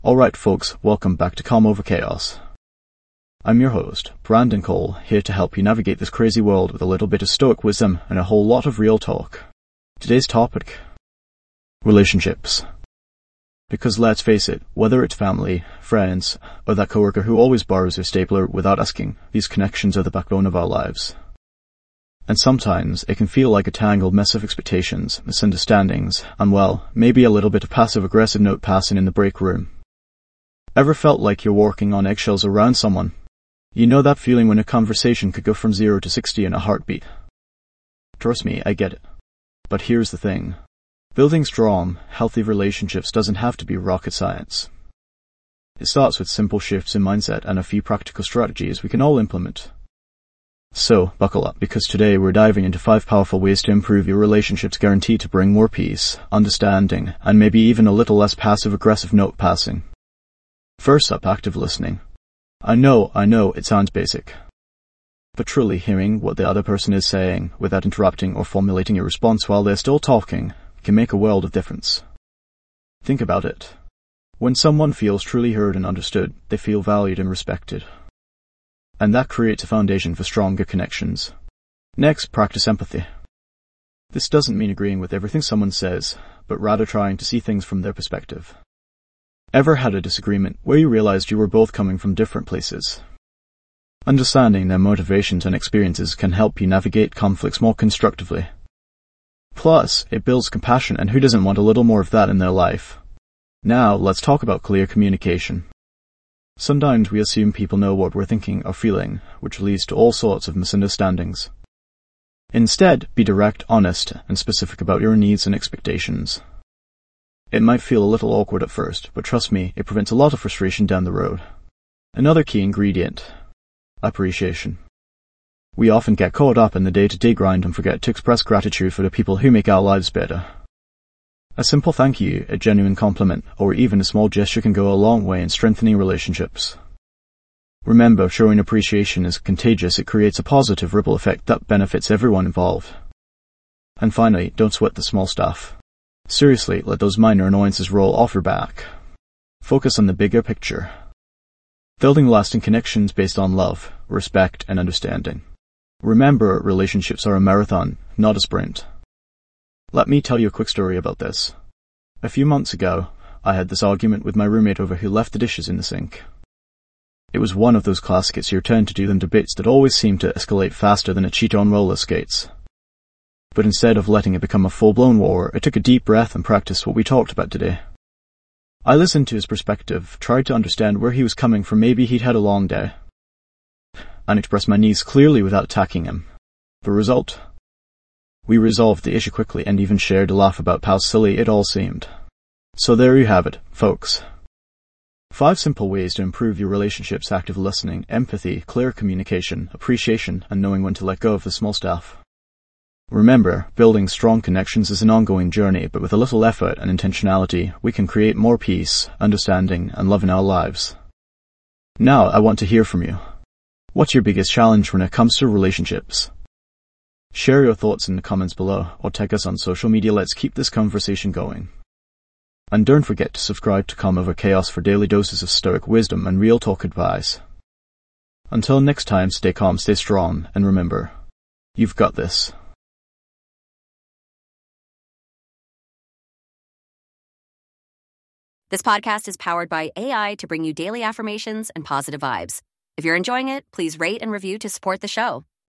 Alright folks, welcome back to Calm Over Chaos. I'm your host, Brandon Cole, here to help you navigate this crazy world with a little bit of stoic wisdom and a whole lot of real talk. Today's topic: relationships. Because let's face it, whether it's family, friends, or that coworker who always borrows your stapler without asking, these connections are the backbone of our lives. And sometimes it can feel like a tangled mess of expectations, misunderstandings, and well, maybe a little bit of passive-aggressive note passing in the break room. Ever felt like you're walking on eggshells around someone? You know that feeling when a conversation could go from 0 to 60 in a heartbeat. Trust me, I get it. But here's the thing. Building strong, healthy relationships doesn't have to be rocket science. It starts with simple shifts in mindset and a few practical strategies we can all implement. So, buckle up, because today we're diving into 5 powerful ways to improve your relationships guaranteed to bring more peace, understanding, and maybe even a little less passive-aggressive note passing. First up, active listening. I know, it sounds basic. But truly hearing what the other person is saying without interrupting or formulating a response while they're still talking can make a world of difference. Think about it. When someone feels truly heard and understood, they feel valued and respected. And that creates a foundation for stronger connections. Next, practice empathy. This doesn't mean agreeing with everything someone says, but rather trying to see things from their perspective. Ever had a disagreement where you realized you were both coming from different places? Understanding their motivations and experiences can help you navigate conflicts more constructively. Plus, it builds compassion, and who doesn't want a little more of that in their life? Now, let's talk about clear communication. Sometimes we assume people know what we're thinking or feeling, which leads to all sorts of misunderstandings. Instead, be direct, honest, and specific about your needs and expectations. It might feel a little awkward at first, but trust me, it prevents a lot of frustration down the road. Another key ingredient: appreciation. We often get caught up in the day-to-day grind and forget to express gratitude for the people who make our lives better. A simple thank you, a genuine compliment, or even a small gesture can go a long way in strengthening relationships. Remember, showing appreciation is contagious. It creates a positive ripple effect that benefits everyone involved. And finally, don't sweat the small stuff. Seriously, let those minor annoyances roll off your back. Focus on the bigger picture. Building lasting connections based on love, respect, and understanding. Remember, relationships are a marathon, not a sprint. Let me tell you a quick story about this. A few months ago, I had this argument with my roommate over who left the dishes in the sink. It was one of those classic it's your turn to do them debates that always seem to escalate faster than a cheetah on roller skates. But instead of letting it become a full-blown war, I took a deep breath and practiced what we talked about today. I listened to his perspective, tried to understand where he was coming from. Maybe he'd had a long day, and expressed my needs clearly without attacking him. The result? We resolved the issue quickly and even shared a laugh about how silly it all seemed. So there you have it, folks. 5 simple ways to improve your relationships: active listening, empathy, clear communication, appreciation, and knowing when to let go of the small stuff. Remember, building strong connections is an ongoing journey, but with a little effort and intentionality, we can create more peace, understanding, and love in our lives. Now, I want to hear from you. What's your biggest challenge when it comes to relationships? Share your thoughts in the comments below, or tag us on social media. Let's keep this conversation going. And don't forget to subscribe to Calm Over Chaos for daily doses of stoic wisdom and real talk advice. Until next time, stay calm, stay strong, and remember, you've got this. This podcast is powered by AI to bring you daily affirmations and positive vibes. If you're enjoying it, please rate and review to support the show.